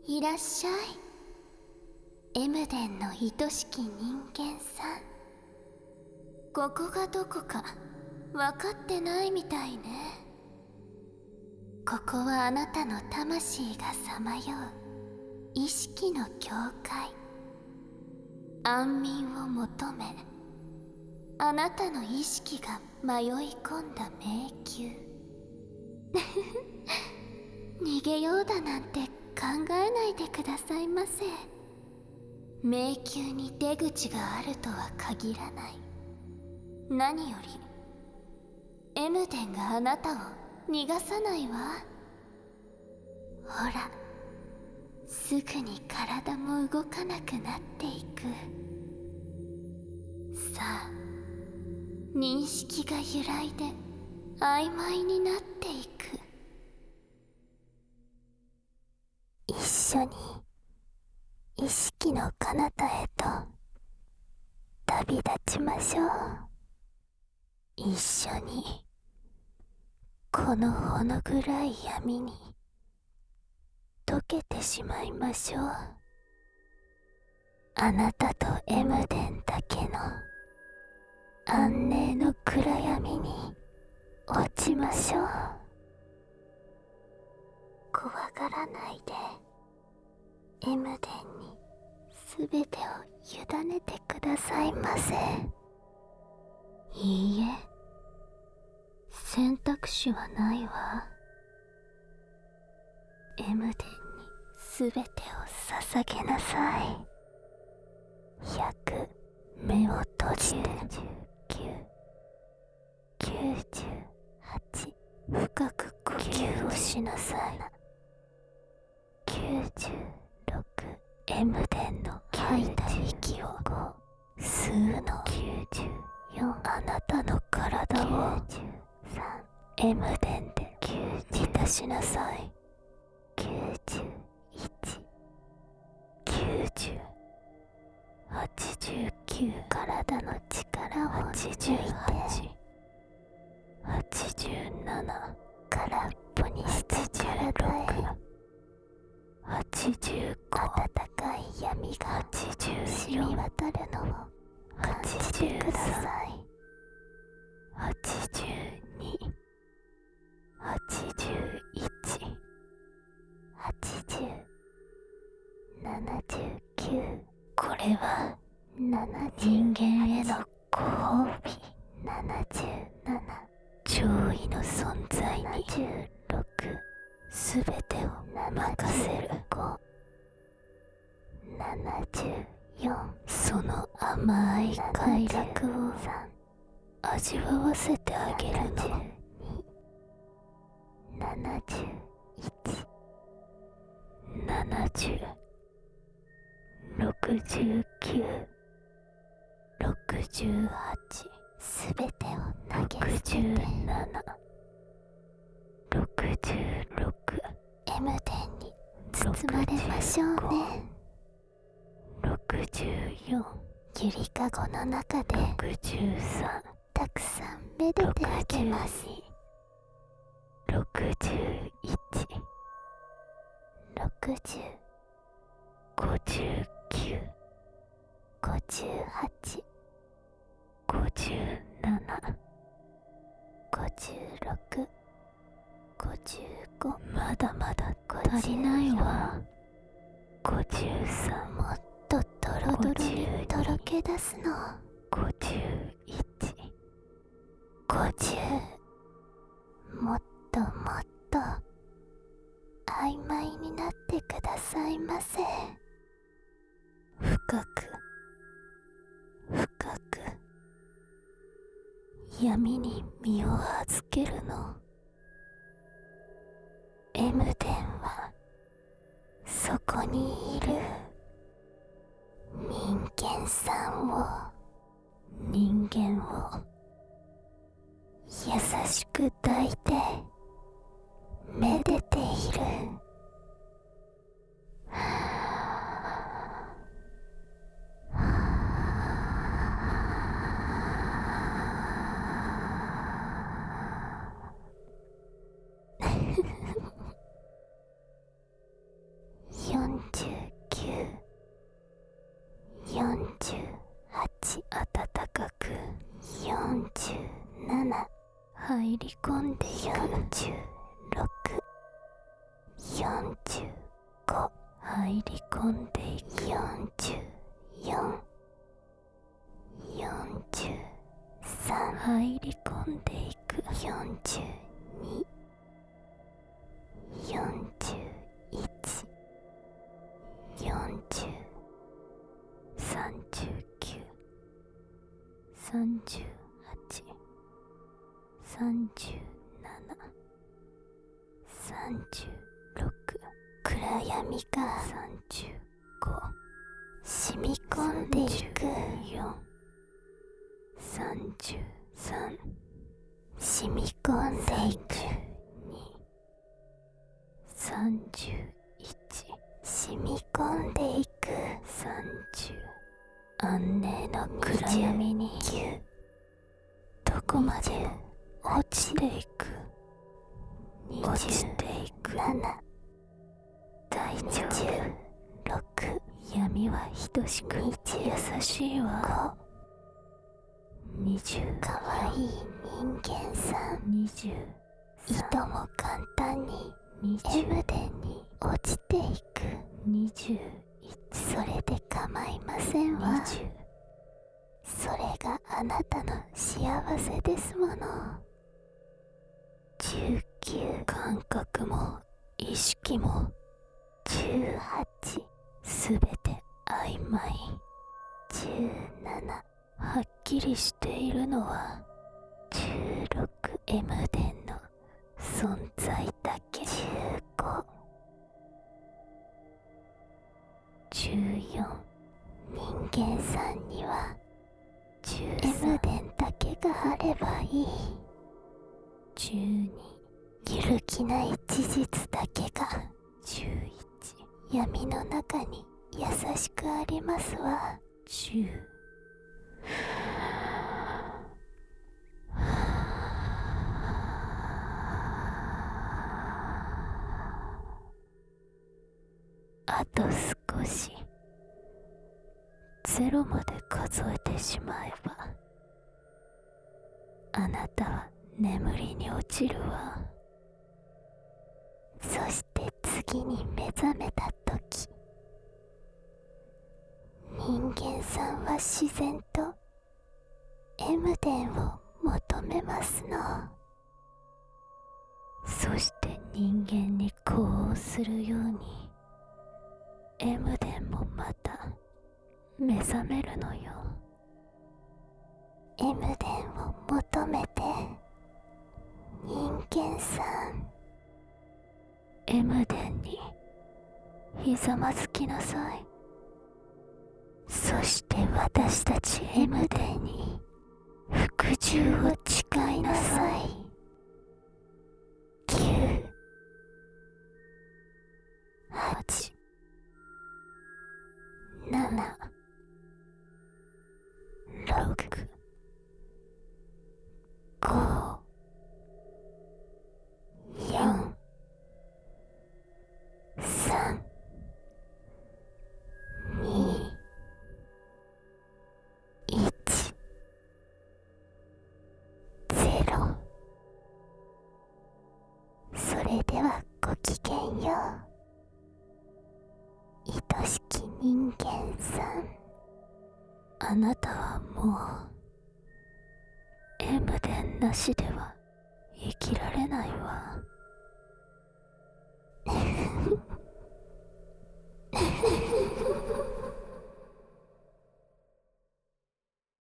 いらっしゃい、エムデンの愛しき人間さん。ここがどこか分かってないみたいね。ここはあなたの魂がさまよう意識の境界。安眠を求め、あなたの意識が迷い込んだ迷宮。逃げようだなんて考えないでくださいませ。迷宮に出口があるとは限らない。何よりエムデンがあなたを逃がさないわ。ほら、すぐに体も動かなくなっていく。さあ、認識が揺らいで曖昧になっていく。一緒に意識の彼方へと旅立ちましょう。一緒にこのほの暗い闇に溶けてしまいましょう。あなたとエムデンだけの安寧の暗闇に落ちましょう。怖がらないで、エムデンにすべてを委ねてくださいませ。いいえ、選択肢はないわ。エムデンにすべてを捧げなさい。100、目を閉じて。99、98、深く呼吸をしなさい。96、エムデンの吐いた息を吸うの。94、あなたの体をエムデンで満たしなさい。91、90、89、体の力を88、87、空っぽにして86、85、暖かい闇が染み渡るのを感じてください。82、81、80、79、これは人間へのご褒美。77、上位の存在に76、すべてを任せる。5、74、その甘い快楽を味わわせてあげるの。71、70、69、68、すべてを投げ捨てて。67、66、エムデンに包まれましょうね。64、ゆりかごの中で63、たくさんめでてあげます。61、60、59、58、57、56、55、まだまだ足りないわ。53、もっとドロドロにとろけ出すの。51、50、もっともっと曖昧になってくださいませ。深く深く闇に身を預けるの。エムデンはそこにいる。人間さんを優しく抱いてめでている。 入り込んで46、45、入り込んでいく44、43、入り込んでいく42、41、40、39、38、37、36、暗闇が35、染み込んでいく34、33、染み込んでいく32、31、染み込んでいく30、安寧の暗闇にどこまでも落ちていく、落ちていく7、大丈夫6、闇は等しく優しいわ20、かわいい人間さん20、いとも簡単にエムデンに落ちていく21、それで構いませんわ20、それがあなたの幸せですもの19、感覚も意識も18、すべて曖昧17、はっきりしているのは16、エムデンの存在だけ15、14、人間さんにはエムデンだけがあればいい12、揺るぎない事実だけが11、闇の中に優しくありますわ10、あと少しゼロまで数えてしまえばあなたは眠りに落ちるわそして次に目覚めた時人間さんは自然とエムデンを求めますのそして人間に呼応するようにエムデンもまた目覚めるのよエムデンを求めて人間さんエムデンにひざまずきなさいそして私たちエムデンに服従を誓いなさい9、8、7、6、5、4、3、2、1、0それではごきげんよう愛しき人間さんあなたはもうエムデンなしでは生きられないわ